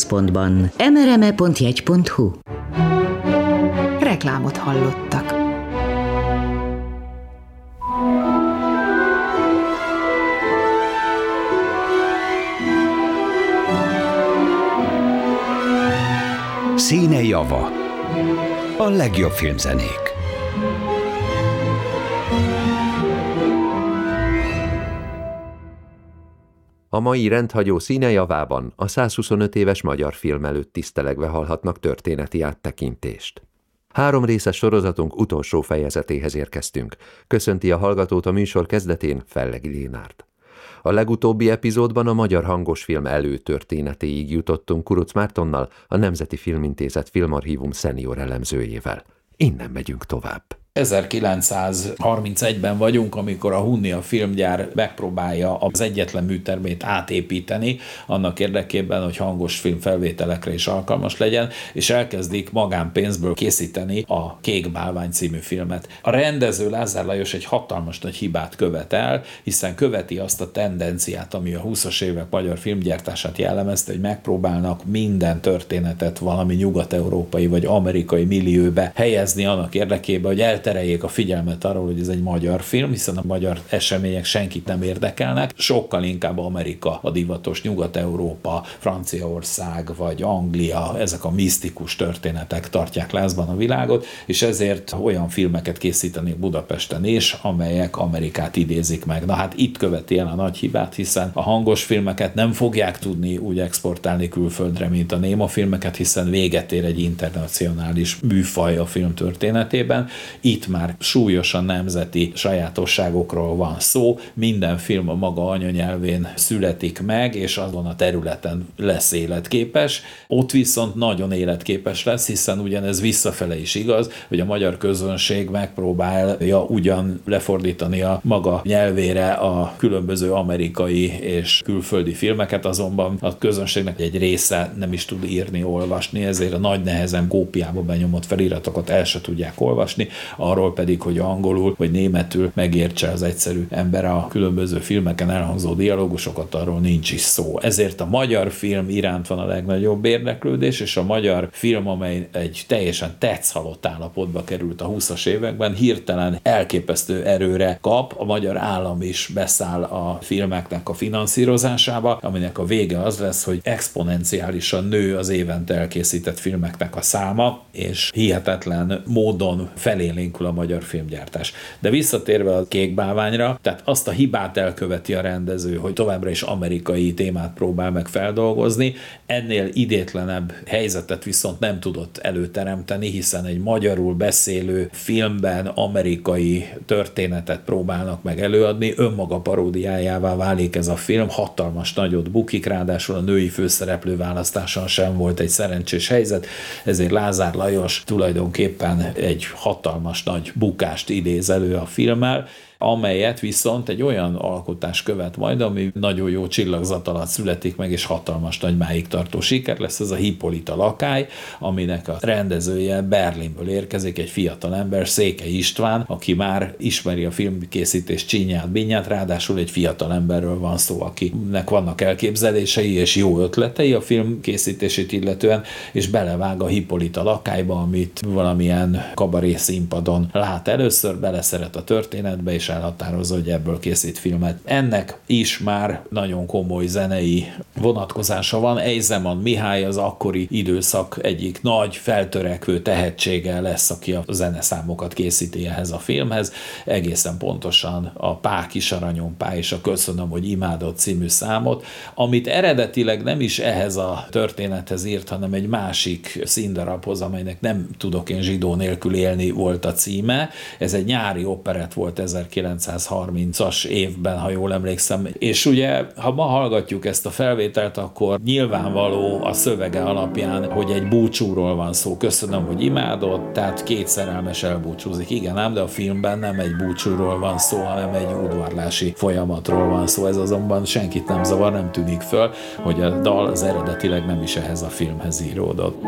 központban. mrme.jegy.hu. Reklámot hallottak. Színe java. A legjobb filmzenék. A mai rendhagyó színe javában a 125 éves magyar film előtt tisztelegve hallhatnak történeti áttekintést. 3 részes sorozatunk utolsó fejezetéhez érkeztünk. Köszönti a hallgatót a műsor kezdetén Fellegi Lénárt. A legutóbbi epizódban a magyar hangosfilm előtörténetéig jutottunk Kuruc Mártonnal, a Nemzeti Filmintézet Filmarchívum szenior elemzőjével. Innen megyünk tovább. 1931-ben vagyunk, amikor a Hunnia filmgyár megpróbálja az egyetlen műtermét átépíteni, annak érdekében, hogy hangos filmfelvételekre is alkalmas legyen, és elkezdik magánpénzből készíteni a Kék bálvány című filmet. A rendező Lázár Lajos egy hatalmas nagy hibát követ el, hiszen követi azt a tendenciát, ami a 20-as évek magyar filmgyártását jellemezte, hogy megpróbálnak minden történetet valami nyugat-európai vagy amerikai millióbe helyezni annak érdekében, hogy eltereljék a figyelmet arról, hogy ez egy magyar film, hiszen a magyar események senkit nem érdekelnek, sokkal inkább Amerika a divatos, Nyugat-Európa, Franciaország vagy Anglia, ezek a misztikus történetek tartják lázban a világot, és ezért olyan filmeket készíteni Budapesten is, amelyek Amerikát idézik meg. Na hát itt követi el a nagy hibát, hiszen a hangos filmeket nem fogják tudni úgy exportálni külföldre, mint a néma filmeket, hiszen véget ér egy internacionális műfaj a film történetében. Itt már súlyosan nemzeti sajátosságokról van szó, minden film a maga anyanyelvén születik meg, és azon a területen lesz életképes. Ott viszont nagyon életképes lesz, hiszen ugyanez visszafele is igaz, hogy a magyar közönség megpróbálja ugyan lefordítani a maga nyelvére a különböző amerikai és külföldi filmeket, azonban a közönségnek egy része nem is tud írni, olvasni, ezért a nagy nehezen kópiába benyomott feliratokat el se tudják olvasni, arról pedig, hogy angolul vagy németül megértse az egyszerű ember a különböző filmeken elhangzó dialógusokat, arról nincs is szó. Ezért a magyar film iránt van a legnagyobb érdeklődés, és a magyar film, amely egy teljesen tetszhalott állapotba került a 20-as években, hirtelen elképesztő erőre kap, a magyar állam is beszáll a filmeknek a finanszírozásába, aminek a vége az lesz, hogy exponenciálisan nő az évente elkészített filmeknek a száma, és hihetetlen módon felélénkül a magyar filmgyártás. De visszatérve a Kék bálványra, tehát azt a hibát elköveti a rendező, hogy továbbra is amerikai témát próbál meg feldolgozni, ennél idétlenebb helyzetet viszont nem tudott előteremteni, hiszen egy magyarul beszélő filmben amerikai történetet próbálnak meg előadni, önmaga paródiájává válik ez a film, hatalmas nagyot bukik, ráadásul a női főszereplő választáson sem volt egy szerencsés helyzet, ezért Lázár Lajos tulajdonképpen egy hatalmas nagy bukást idéz elő a filmmel, amelyet viszont egy olyan alkotás követ majd, ami nagyon jó csillagzat alatt születik meg, és hatalmas nagy máig tartó siker lesz, ez a Hippolyta lakály, aminek a rendezője Berlinből érkezik, egy fiatal ember, Székely István, aki már ismeri a filmkészítés csínyát, bínyát, ráadásul egy fiatal emberről van szó, akinek vannak elképzelései és jó ötletei a film készítését illetően, és belevág a Hippolyta lakályba, amit valamilyen kabaré színpadon lát először, beleszeret a történetbe, és elhatározza, hogy ebből készít filmet. Ennek is már nagyon komoly zenei vonatkozása van. Ejzeman Mihály az akkori időszak egyik nagy feltörekvő tehetsége lesz, aki a zeneszámokat készíti ehhez a filmhez. Egészen pontosan a Pá kis aranyompá és a Köszönöm, hogy imádott című számot, amit eredetileg nem is ehhez a történethez írt, hanem egy másik színdarabhoz, amelynek Nem tudok én zsidó nélkül élni volt a címe. Ez egy nyári operett volt 1930-as évben, ha jól emlékszem. És ugye, ha ma hallgatjuk ezt a felvételt, akkor nyilvánvaló a szövege alapján, hogy egy búcsúról van szó. Köszönöm, hogy imádott, tehát két szerelmes elbúcsúzik. Igen ám, de a filmben nem egy búcsúról van szó, hanem egy udvarlási folyamatról van szó. Ez azonban senkit nem zavar, nem tűnik föl, hogy a dal az eredetileg nem is ehhez a filmhez íródott.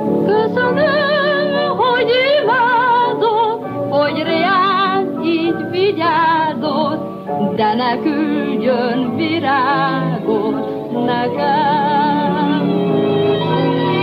Köszönöm, hogy imádott, hogy reált így vigyázott, de ne küldjön virágot nekem.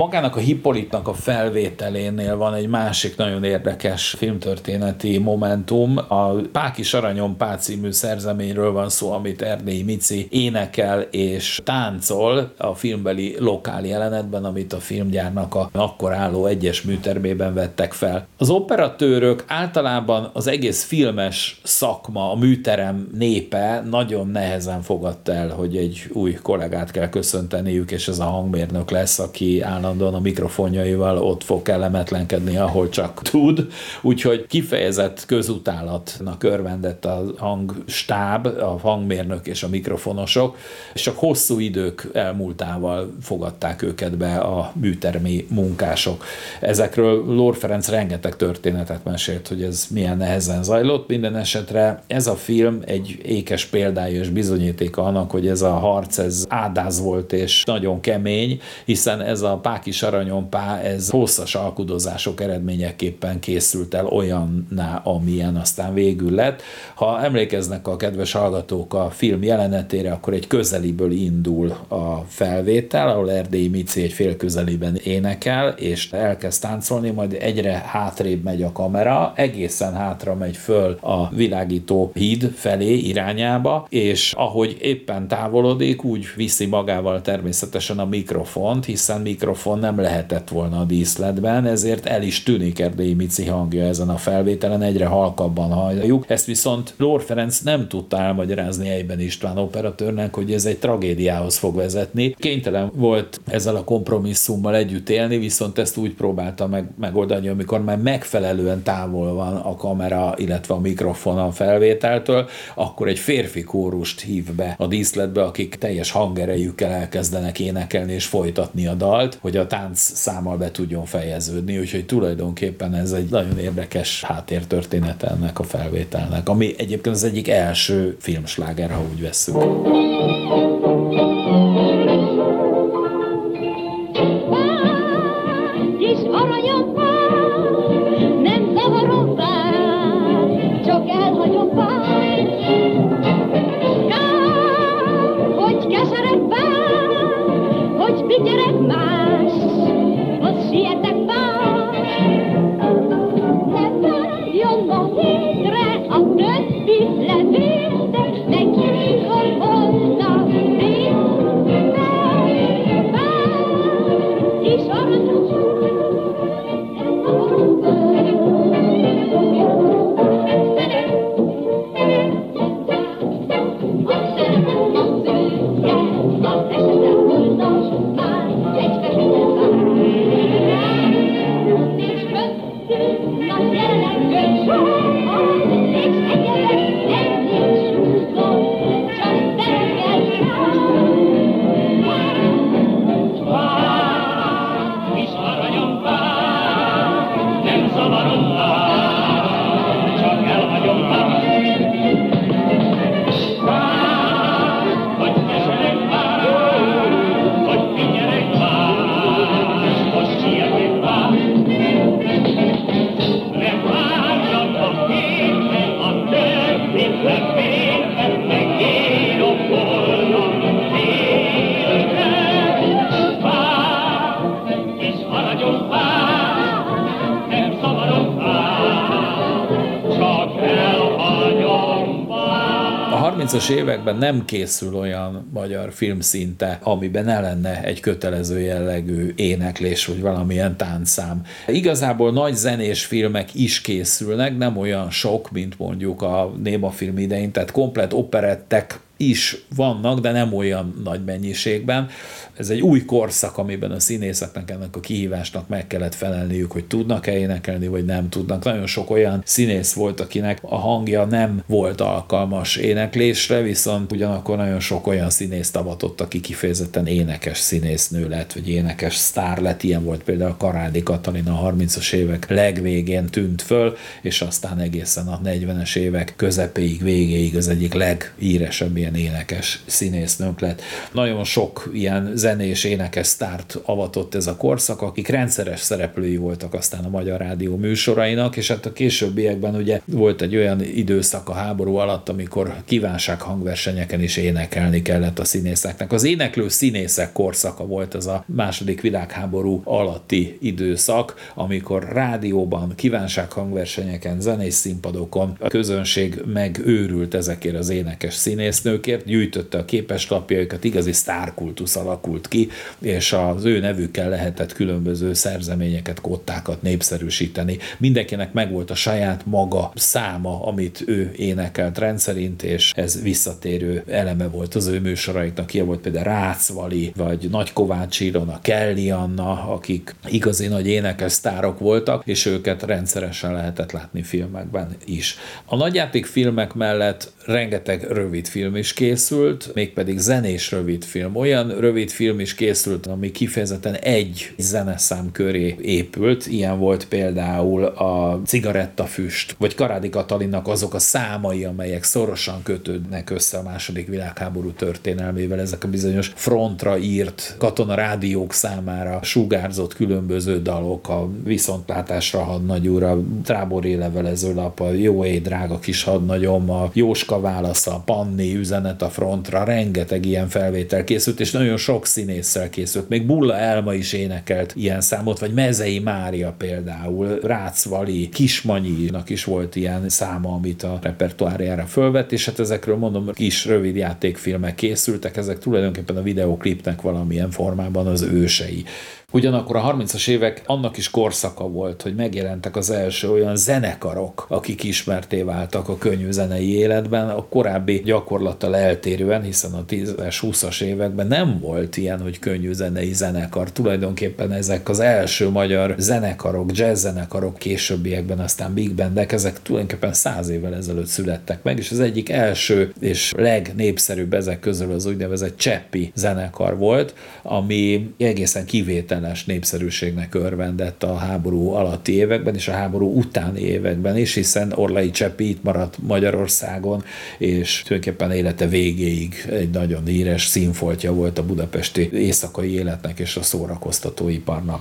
Magának a Hippolytnak a felvételénél van egy másik nagyon érdekes filmtörténeti momentum. A Páki Saranyon Pá című szerzeményről van szó, amit Erdélyi Mici énekel és táncol a filmbeli lokál jelenetben, amit a filmgyárnak a akkor álló egyes műtermében vettek fel. Az operatőrök, általában az egész filmes szakma, a műterem népe nagyon nehezen fogadta el, hogy egy új kollégát kell köszönteniük, és ez a hangmérnök lesz, aki állandóan a mikrofonjaival ott fog kellemetlenkedni, ahol csak tud. Úgyhogy kifejezett közutálatnak örvendett a hangstáb, a hangmérnök és a mikrofonosok, és csak hosszú idők elmúltával fogadták őket be a műtermi munkások. Ezekről Lór Ferenc rengeteg történetet mesélt, hogy ez milyen nehezen zajlott. Minden esetre ez a film egy ékes példája és bizonyítéka annak, hogy ez a harc, ez ádáz volt és nagyon kemény, hiszen ez a Páki Saranyon Pá, ez hosszas alkudozások eredményeképpen készült el olyanná, amilyen aztán végül lett. Ha emlékeznek a kedves hallgatók a film jelenetére, akkor egy közeliből indul a felvétel, ahol Erdélyi Mici egy félközeliben énekel, és elkezd táncolni, majd egyre hátrébb megy a kamera, egészen hátra megy föl a világító híd felé irányába, és ahogy éppen távolodik, úgy viszi magával természetesen a mikrofont, hiszen mikrofon nem lehetett volna a díszletben, ezért el is tűnik Erdélyi Mici hangja ezen a felvételen, egyre halkabban halljuk. Ezt viszont Lór Ferenc nem tudta elmagyarázni Eyben István operatőrnek, hogy ez egy tragédiához fog vezetni. Kénytelen volt ezzel a kompromisszummal együtt élni, viszont ezt úgy próbálta megoldani, amikor már megfelelően távol van a kamera, illetve a mikrofon a felvételtől, akkor egy férfi kórust hív be a díszletbe, akik teljes hangerejükkel elkezdenek énekelni és folytatni a dalt, hogy a tánc számmal be tudjon fejeződni, úgyhogy tulajdonképpen ez egy nagyon érdekes háttértörténete ennek a felvételnek, ami egyébként az egyik első filmsláger, ha úgy vesszük. Kis aranyom pár, nem zavarom pár, csak elhagyom pár. Hogy keserek pár, hogy figyelek más, hogy sietek pár. Ne várjon ma hétre a többi levél, de nekik holnap és aranyom A 30-as években nem készül olyan magyar film szinte, amiben ne lenne egy kötelező jellegű éneklés, vagy valamilyen táncszám. Igazából nagy zenés filmek is készülnek, nem olyan sok, mint mondjuk a némafilm idején, tehát komplett operettek is vannak, de nem olyan nagy mennyiségben. Ez egy új korszak, amiben a színészeknek ennek a kihívásnak meg kellett felelniük, hogy tudnak-e énekelni, vagy nem tudnak. Nagyon sok olyan színész volt, akinek a hangja nem volt alkalmas éneklésre, viszont ugyanakkor nagyon sok olyan színész avatott, aki kifejezetten énekes színésznő lett, vagy énekes sztár lett. Ilyen volt például Karádi Katalin a 30-as évek legvégén tűnt föl, és aztán egészen a 40-es évek közepéig, végéig az egyik leghíresebb ilyen énekes színésznők lett. Nagyon sok ilyen zenés énekes sztárt avatott ez a korszak, akik rendszeres szereplői voltak aztán a Magyar Rádió műsorainak, és hát a későbbiekben ugye volt egy olyan időszak a háború alatt, amikor kívánság hangversenyeken is énekelni kellett a színészeknek. Az éneklő színészek korszaka volt ez a második világháború alatti időszak, amikor rádióban, kívánság hangversenyeken, zenés színpadokon a közönség megőrült ezekért az énekes színésznőkért, gyűjtötte a képeslapjaikat, igazi sztárkultusz alakult ki, és az ő nevükkel lehetett különböző szerzeményeket, kottákat népszerűsíteni. Mindenkinek megvolt a saját maga száma, amit ő énekelt rendszerint, és ez visszatérő eleme volt az ő műsoraiknak. Ilyen volt például Rácz Vali, vagy Nagy Kovács Ilona, Kelly Anna, akik igazi nagy énekes sztárok voltak, és őket rendszeresen lehetett látni filmekben is. A nagyjátékfilmek mellett rengeteg rövidfilm is készült, mégpedig zenés rövidfilm. Olyan rövidfilm is készült, ami kifejezetten egy zeneszám köré épült. Ilyen volt például a Cigarettafüst, vagy Karádi Katalinnak azok a számai, amelyek szorosan kötődnek össze a második világháború történelmével. Ezek a bizonyos frontra írt katonarádiók számára sugárzott különböző dalok, a Viszontlátásra hadnagyúr, a Trábori levelezőlap, a Jó éj, drága kis hadnagyom, a Jóska válasza, a Panni üzenet a frontra, rengeteg ilyen felvétel készült, és nagyon sok színésszel készült. Még Bulla Elma is énekelt ilyen számot, vagy Mezei Mária például, Rácz Vali, Kismanyinak is volt ilyen száma, amit a repertoárjára fölvett, és hát ezekről mondom, kis rövid játékfilmek készültek, ezek tulajdonképpen a videoklipnek valamilyen formában az ősei. Ugyanakkor a 30-as évek annak is korszaka volt, hogy megjelentek az első olyan zenekarok, akik ismertté váltak a könnyű zenei életben, a korábbi gyakorlattal eltérően, hiszen a 10-es, 20-as években nem volt ilyen, hogy könnyű zenei zenekar. Tulajdonképpen ezek az első magyar zenekarok, jazz zenekarok, későbbiekben aztán big bandek, ezek tulajdonképpen 100 évvel ezelőtt születtek meg, és az egyik első és legnépszerűbb ezek közül az úgynevezett Cseppi zenekar volt, ami egészen kivételes népszerűségnek örvendett a háború alatti években és a háború utáni években is, hiszen Orlai Cseppi itt maradt Magyarországon, és tulajdonképpen élete végéig egy nagyon híres színfoltja volt a budapesti éjszakai életnek és a szórakoztatóiparnak.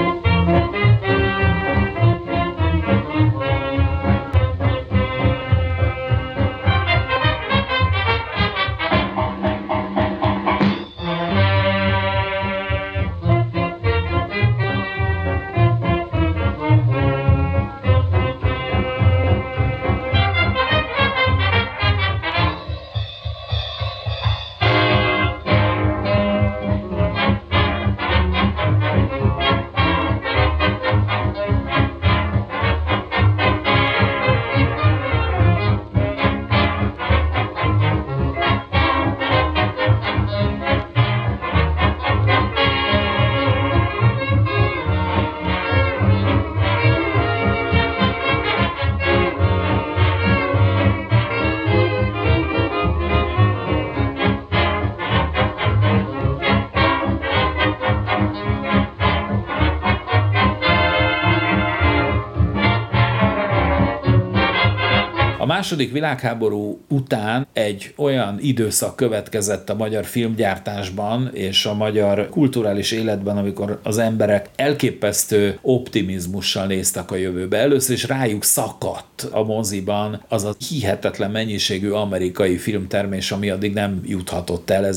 A második világháború után egy olyan időszak következett a magyar filmgyártásban és a magyar kulturális életben, amikor az emberek elképesztő optimizmussal néztek a jövőbe. Először is rájuk szakadt a moziban az a hihetetlen mennyiségű amerikai filmtermés, ami addig nem juthatott el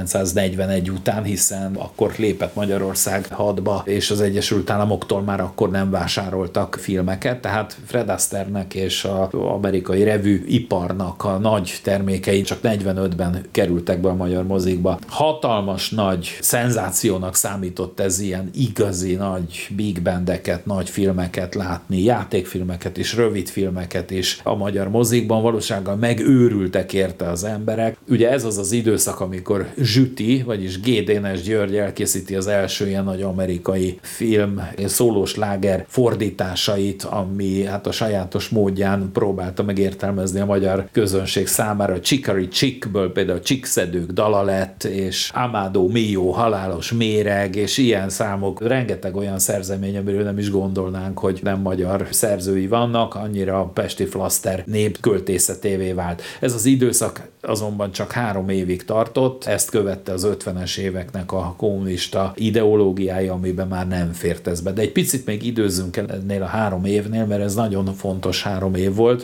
1941 után, hiszen akkor lépett Magyarország hadba, és az Egyesült Államoktól már akkor nem vásároltak filmeket, tehát Fred Astairenek és az amerikai revű iparnak a nagy termékei csak 45-ben kerültek be a magyar mozikba. Hatalmas nagy szenzációnak számított ez ilyen igazi nagy big bandeket, nagy filmeket látni, játékfilmeket és rövidfilmeket is a magyar mozikban. Valósággal megőrültek érte az emberek. Ugye ez az az időszak, amikor Zsüti, vagyis G. Dénes György elkészíti az első ilyen nagy amerikai film szólós láger fordításait, ami hát a sajátos módján próbálta megérni értelmezni a magyar közönség számára. Csikari Csikből például Csíkszedők dala lett, és Amado Mio, Halálos méreg, és ilyen számok, rengeteg olyan szerzemény, amiről nem is gondolnánk, hogy nem magyar szerzői vannak, annyira a Pesti Flaszter népköltészetévé vált. Ez az időszak azonban csak 3 évig tartott, ezt követte az 50-es éveknek a kommunista ideológiája, amiben már nem fért ez be. De egy picit még időzzünk el ennél a 3 évnél, mert ez nagyon fontos 3 év volt.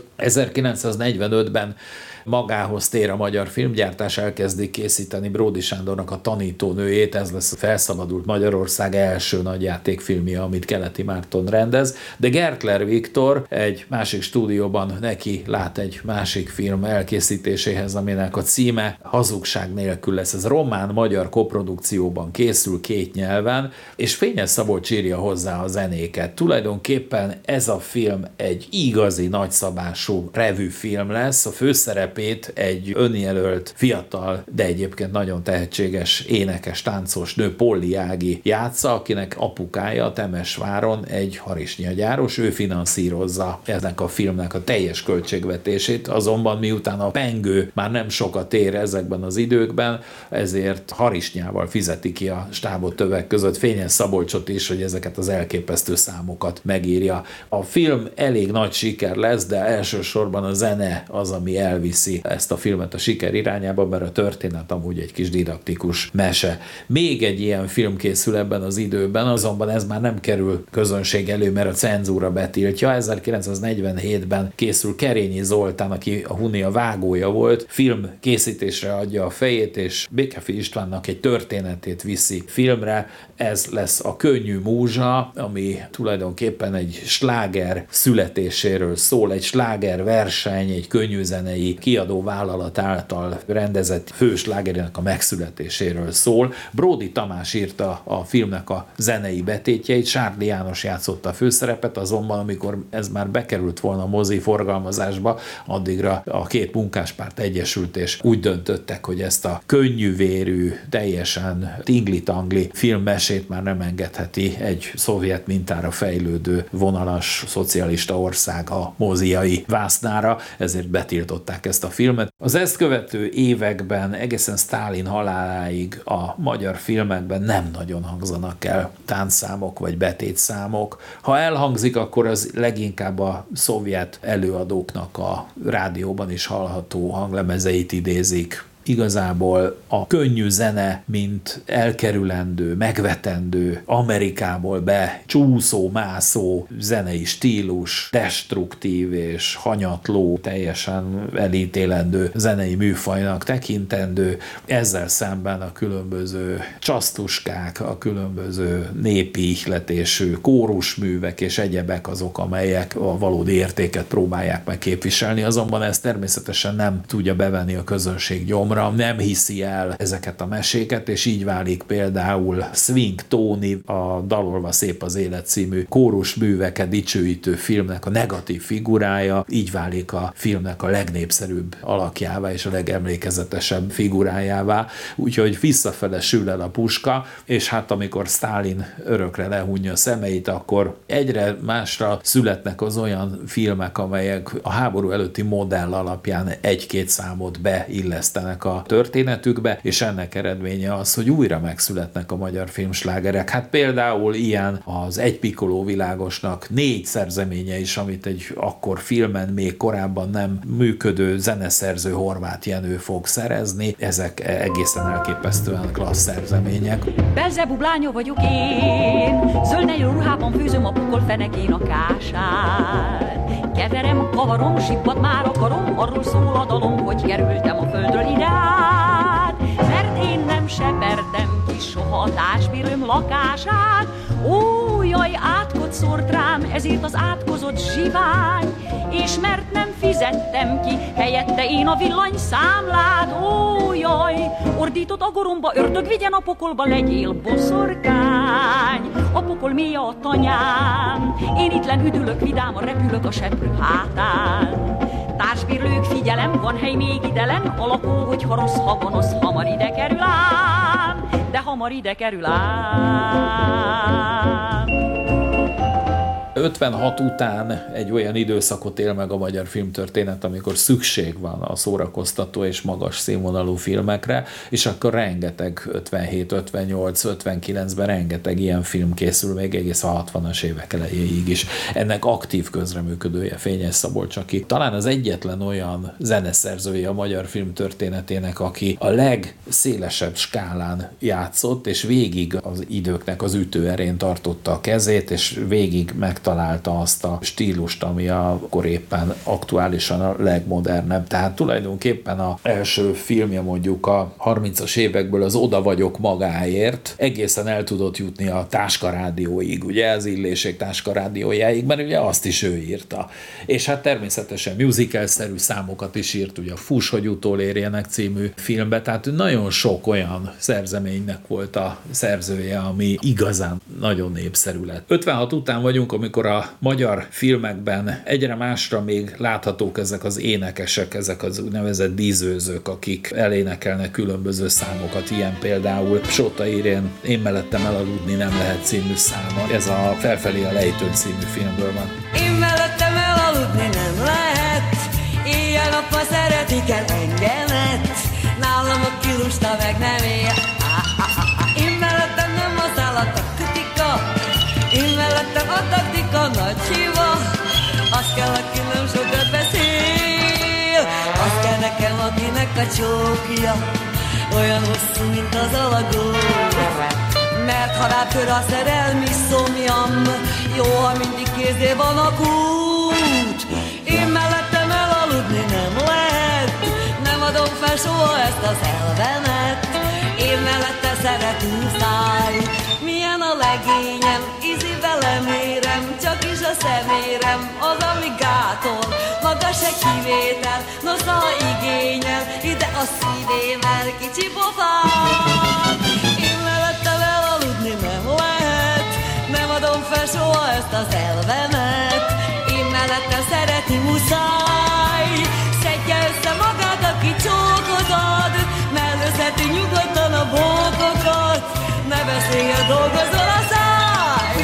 1945-ben magához tér a magyar filmgyártás, elkezdik készíteni Bródy Sándornak a Tanítónőjét, ez lesz a felszabadult Magyarország első nagyjátékfilmje, amit Keleti Márton rendez, de Gertler Viktor egy másik stúdióban neki lát egy másik film elkészítéséhez, aminek a címe Hazugság nélkül lesz. Ez román-magyar koprodukcióban készül 2 nyelven, és Fényes Szabolcs írja hozzá a zenéket. Tulajdonképpen ez a film egy igazi nagyszabású revűfilm lesz, a főszerep egy önjelölt, fiatal, de egyébként nagyon tehetséges énekes, táncos nő, Polly Ági játsza, akinek apukája a Temesváron egy harisnyagyáros, ő finanszírozza ennek a filmnek a teljes költségvetését, azonban miután a pengő már nem sokat ér ezekben az időkben, ezért harisnyával fizeti ki a stábot többek között Fényes Szabolcsot is, hogy ezeket az elképesztő számokat megírja. A film elég nagy siker lesz, de elsősorban a zene az, ami elviszi ezt a filmet a siker irányába, mert a történet amúgy egy kis didaktikus mese. Még egy ilyen film készül ebben az időben, azonban ez már nem kerül közönség elő, mert a cenzúra betiltja. 1947-ben készül Kerényi Zoltán, aki a Hunia vágója volt, film készítésre adja a fejét, és Békefi Istvánnak egy történetét viszi filmre. Ez lesz a Könnyű múzsa, ami tulajdonképpen egy sláger születéséről szól, egy sláger verseny, egy könnyűzenei kiadó vállalat által rendezett főslágerének a megszületéséről szól. Bródy Tamás írta a filmnek a zenei betétjeit, Sárdi János játszotta a főszerepet, azonban amikor ez már bekerült volna a mozi forgalmazásba, addigra a 2 munkáspárt egyesült, és úgy döntöttek, hogy ezt a könnyűvérű, teljesen tingli-tangli filmmesét már nem engedheti egy szovjet mintára fejlődő vonalas szocialista ország a moziai vásznára, ezért betiltották ezt a filmet. Az ezt követő években egészen Sztálin haláláig a magyar filmekben nem nagyon hangzanak el táncszámok vagy betétszámok. Ha elhangzik, akkor az leginkább a szovjet előadóknak a rádióban is hallható hanglemezeit idézik. Igazából a könnyű zene, mint elkerülendő, megvetendő, Amerikából be csúszó, mászó zenei stílus, destruktív és hanyatló, teljesen elítélendő zenei műfajnak tekintendő, ezzel szemben a különböző csasztuskák, a különböző népi ihletésű kórusművek és egyebek azok, amelyek a valódi értéket próbálják meg képviselni, azonban ez természetesen nem tudja bevenni a közönség gyomra, nem hiszi el ezeket a meséket, és így válik például Swing Tóni, a Dalolva szép az élet című kórusműveket dicsőítő filmnek a negatív figurája, így válik a filmnek a legnépszerűbb alakjává és a legemlékezetesebb figurájává, úgyhogy visszafele sül el a puska, és hát amikor Sztálin örökre lehunja a szemeit, akkor egyre másra születnek az olyan filmek, amelyek a háború előtti modell alapján 1-2 számot beillesztenek a történetükbe, és ennek eredménye az, hogy újra megszületnek a magyar filmslágerek. Hát például ilyen az Egy Pikoló világosnak 4 szerzeménye is, amit egy akkor filmen még korábban nem működő zeneszerző Horváth Jenő fog szerezni. Ezek egészen elképesztően klassz szerzemények. Belzebub lánya vagyok én, zöld ruhában fűzöm a pokol fenekén a kását. Keverem, kavarom, sippad már akarom, arról szól a dalom, hogy kerültem a földről ide át. Mert én nem seperdem ki soha a társbérőm lakását. Ó, jaj, átkot szórt rám, ezért az átkozott zsivány. És mert nem fizettem ki, helyette én a villanyszámlát. Ó, jaj, ordított a goromba, ördög vigyen a pokolba, legyél boszorkány. A pokol mélye a tanyám, én ittlen üdülök, vidáman repülök a seprő hátán. Társbérlők, figyelem, van hely még idelen, alakó, hogyha rossz, ha gonosz, hamar ide kerül ám, de hamar ide kerül ám. 56 után egy olyan időszakot él meg a magyar filmtörténet, amikor szükség van a szórakoztató és magas színvonalú filmekre, és akkor rengeteg 57, 58, 59-ben rengeteg ilyen film készül még egész a 60-as évek elejéig is. Ennek aktív közreműködője Fényes Szabolcs, aki talán az egyetlen olyan zeneszerzője a magyar film történetének, aki a legszélesebb skálán játszott, és végig az időknek az ütőerén tartotta a kezét, és végig megtalálta azt a stílust, ami akkor éppen aktuálisan a legmodernebb. Tehát tulajdonképpen az első filmje mondjuk a 30-as évekből, az Oda vagyok magáért, egészen el tudott jutni a Táskarádióig, ugye, az Illésék Táskarádiójáig, mert ugye azt is ő írta. És hát természetesen musical-szerű számokat is írt, ugye a Fuss, hogy utolérjenek című filmbe, tehát nagyon sok olyan szerzeménynek volt a szerzője, ami igazán nagyon népszerű lett. 56 után vagyunk, amikor a magyar filmekben egyre másra még láthatók ezek az énekesek, ezek az úgynevezett díszőzők, akik elénekelnek különböző számokat, ilyen például Sóta Irén Én mellettem elaludni nem lehet című száma. Ez a Felfelé a lejtőn című filmből van. Én mellettem elaludni nem lehet, éjjel-nappal szeretik el engemet, nálam a kilusta meg nem él. Én mellettem nem használ a taktika, én mellettem a taktika nagy hiba, azt kell, aki nem sokat beszél, azt kell nekem, akinek a csókja olyan hosszú, mint az alagú. Mert ha rápör a szerelmi szomjam, jó, ha mindig kézé van a kút. Én mellettem elaludni nem lehet, nem adom fel soha ezt az elvemet. Én mellette szeretünk száj, milyen a legényem, ízibe lemérem, csak is a szemérem, az ami gátol, maga se kivétel, nosza igényel, ide a szívével kicsi pofán. Én mellettem elaludni nem lehet, nem adom fel soha ezt az elvemet. Én mellettem szeretni muszáj, szedje össze magát, aki csókot ad, mellőzheti nyugodtan a bókokat, ne beszélj, dolgozol a száj.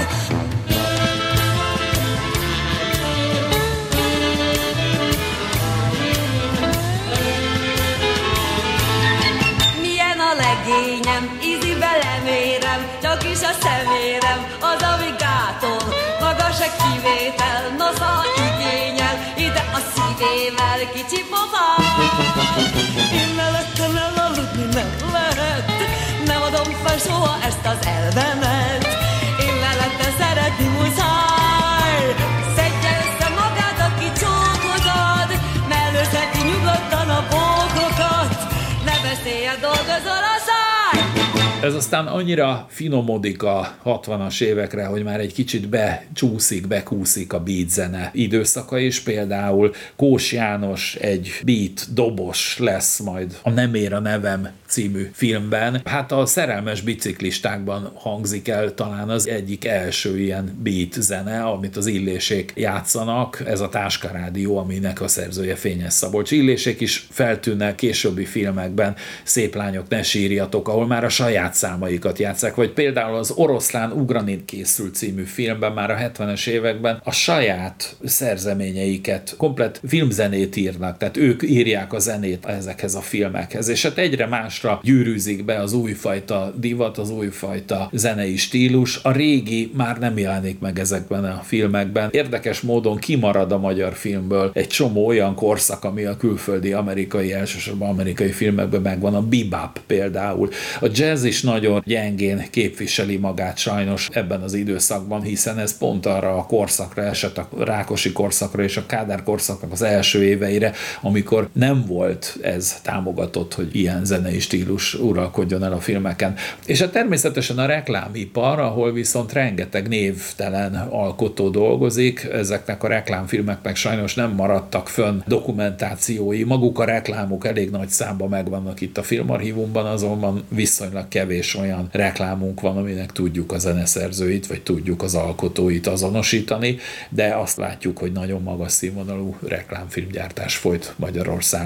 Milyen a legényem, ízibe lemérem, csak is a szemérem, az ami gátol, maga se kivétel, nosza igényel, ide a szívével kicsi pofán. Én mellettem elaludni nem lehet, nem adom fel soha ezt az elvemet. Én mellette szeretni muszáj, szedje össze magát, aki csókot ad, mellőzheti nyugodtan a bókokat, ne beszélj, dolgozol a száj. Ez aztán annyira finomodik a 60-as évekre, hogy már egy kicsit bekúszik a beat zene időszaka is. Például Kós János egy beat dobos lesz majd a Nem ér a nevem című filmben. Hát a Szerelmes biciklistákban hangzik el talán az egyik első ilyen beat zene, amit az Illésék játszanak. Ez a Táskarádió, aminek a szerzője Fényes Szabolcs. Illésék is feltűnnek későbbi filmekben, Szép lányok, ne sírjatok, ahol már a saját számaikat játsszák, vagy például az Oroszlán Ugranin készült című filmben már a 70-es években a saját szerzeményeiket, komplett filmzenét írnak, tehát ők írják a zenét ezekhez a filmekhez, és hát egyre másra gyűrűzik be az újfajta divat, az újfajta zenei stílus. A régi már nem jelenik meg ezekben a filmekben. Érdekes módon kimarad a magyar filmből egy csomó olyan korszak, ami a külföldi elsősorban amerikai filmekben megvan, a bebop például. A jazz is nagyon gyengén képviseli magát sajnos ebben az időszakban, hiszen ez pont arra a korszakra esett, a Rákosi korszakra és a Kádár korszaknak az első éveire, amikor nem volt ez támogatott, hogy ilyen zenei stílus uralkodjon el a filmeken. És hát természetesen a reklámipar, ahol viszont rengeteg névtelen alkotó dolgozik, ezeknek a reklámfilmeknek sajnos nem maradtak fönn dokumentációi, maguk a reklámok elég nagy számban megvannak itt a filmarchívumban, azonban viszonylag kevés olyan reklámunk van, aminek tudjuk a zeneszerzőit, vagy tudjuk az alkotóit azonosítani, de azt látjuk, hogy nagyon magas színvonalú reklámfilmgyártás folyt Magyarországon.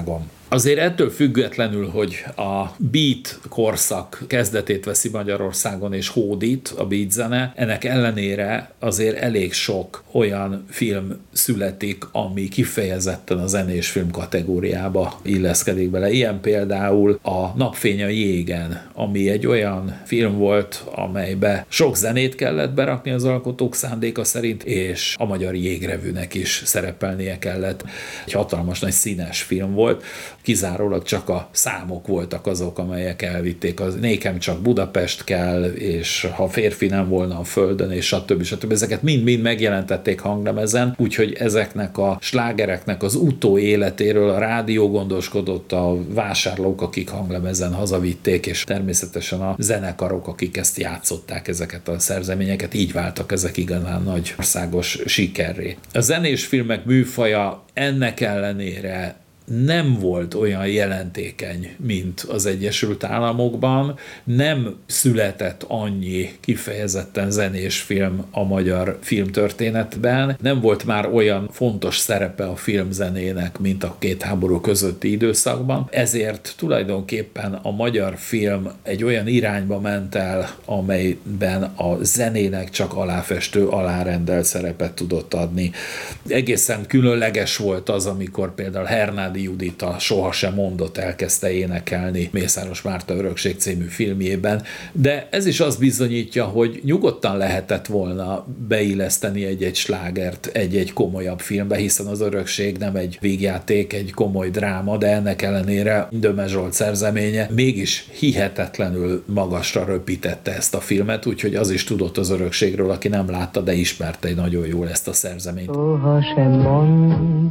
Azért ettől függetlenül, hogy a beat korszak kezdetét veszi Magyarországon és hódít a beat zene, ennek ellenére azért elég sok olyan film születik, ami kifejezetten a zenés film kategóriába illeszkedik bele. Ilyen például a Napfény a jégen, ami egy olyan film volt, amelybe sok zenét kellett berakni az alkotók szándéka szerint, és a Magyar Jégrevűnek is szerepelnie kellett. Egy hatalmas nagy színes film volt, kizárólag csak a számok voltak azok, amelyek elvitték. Nékem csak Budapest kell, és ha férfi nem volna a földön, és stb. Ezeket mind-mind megjelentették hanglemezen, úgyhogy ezeknek a slágereknek az utóéletéről a rádió gondoskodott, a vásárlók, akik hanglemezen hazavitték, és természetesen a zenekarok, akik ezt játszották, ezeket a szerzeményeket, így váltak ezek igazán nagy országos sikerré. A zenés filmek műfaja ennek ellenére nem volt olyan jelentékeny, mint az Egyesült Államokban, nem született annyi kifejezetten zenés film a magyar filmtörténetben, nem volt már olyan fontos szerepe a filmzenének, mint a két háború közötti időszakban, ezért tulajdonképpen a magyar film egy olyan irányba ment el, amelyben a zenének csak aláfestő, alárendelt szerepet tudott adni. Egészen különleges volt az, amikor például Hernádi Judita Sohasem mondott elkezdte énekelni Mészáros Márta Örökség című filmjében, de ez is azt bizonyítja, hogy nyugodtan lehetett volna beilleszteni egy-egy slágert egy-egy komolyabb filmbe, hiszen az Örökség nem egy vígjáték, egy komoly dráma, de ennek ellenére Döme Zsolt szerzeménye mégis hihetetlenül magasra röpítette ezt a filmet, úgyhogy az is tudott az Örökségről, aki nem látta, de ismerte nagyon jól ezt a szerzeményt. Sohasem mond,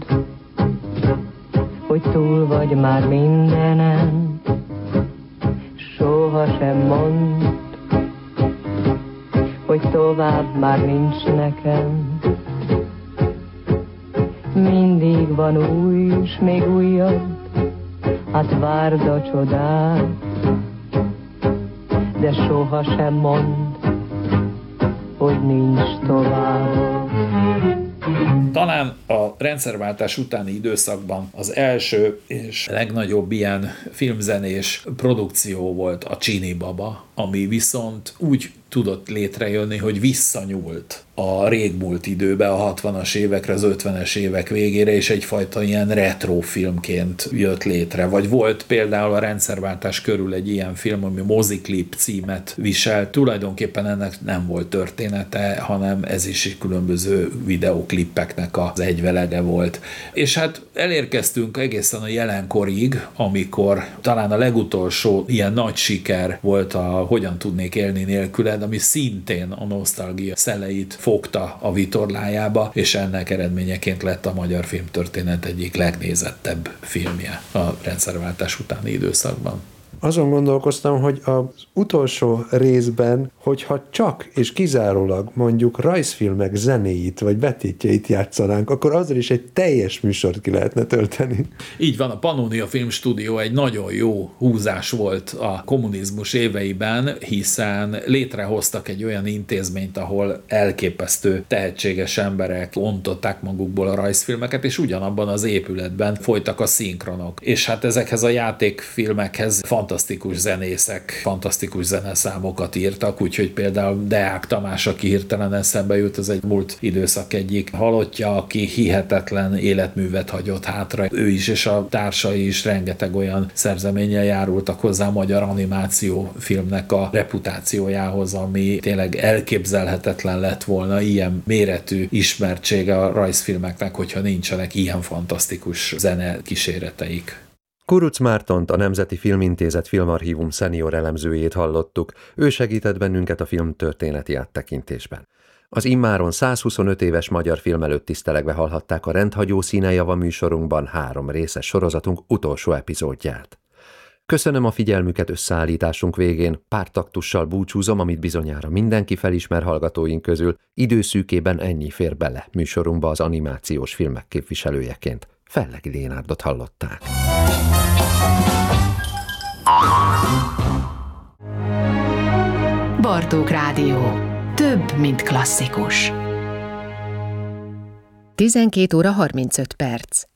hogy túl vagy már mindenen, sohasem mondd, hogy tovább már nincs nekem. Mindig van új, és még újabb, hát várd a csodát, de sohasem mondd, hogy nincs tovább. Talán a rendszerváltás utáni időszakban az első és legnagyobb ilyen filmzenés produkció volt a Csini Baba, ami viszont úgy tudott létrejönni, hogy visszanyúlt a régmúlt időbe, a 60-as évekre, az 50-es évek végére, és egyfajta ilyen retro filmként jött létre. Vagy volt például a rendszerváltás körül egy ilyen film, ami Moziklip címet visel. Tulajdonképpen ennek nem volt története, hanem ez is különböző videoklippeknek az egyvelege volt. És hát elérkeztünk egészen a jelenkorig, amikor talán a legutolsó ilyen nagy siker volt a Hogyan tudnék élni nélküled, ami szintén a nosztalgia szeleit fogta a vitorlájába, és ennek eredményeként lett a magyar filmtörténet egyik legnézettebb filmje a rendszerváltás utáni időszakban. Azon gondolkoztam, hogy az utolsó részben, hogyha csak és kizárólag mondjuk rajzfilmek zenéit vagy betétjeit játszanánk, akkor azzal is egy teljes műsort ki lehetne tölteni. Így van, a Pannonia Filmstúdió egy nagyon jó húzás volt a kommunizmus éveiben, hiszen létrehoztak egy olyan intézményt, ahol elképesztő tehetséges emberek ontották magukból a rajzfilmeket, és ugyanabban az épületben folytak a szinkronok. És hát ezekhez a játékfilmekhez fantasztikus zenészek, fantasztikus zeneszámokat írtak, úgyhogy például Deák Tamás, aki hirtelen eszembe jut, az egy múlt időszak egyik halottja, aki hihetetlen életművet hagyott hátra. Ő is és a társai is rengeteg olyan szerzeménnyel járultak hozzá a magyar animációfilmnek a reputációjához, ami tényleg elképzelhetetlen lett volna ilyen méretű ismertsége a rajzfilmeknek, hogyha nincsenek ilyen fantasztikus zene kíséreteik. Kuruc Mártont, a Nemzeti Filmintézet Filmarchívum szenior elemzőjét hallottuk, ő segített bennünket a film történeti áttekintésben. Az immáron 125 éves magyar film előtt tisztelegve hallhatták a rendhagyó Színejava műsorunkban 3 részes sorozatunk utolsó epizódját. Köszönöm a figyelmüket, összeállításunk végén pár taktussal búcsúzom, amit bizonyára mindenki felismer hallgatóink közül, időszűkében ennyi fér bele műsorunkba az animációs filmek képviselőjeként. Fellegi Lénárdot hallották. Bartók Rádió. Több, mint klasszikus. 12 óra 35 perc.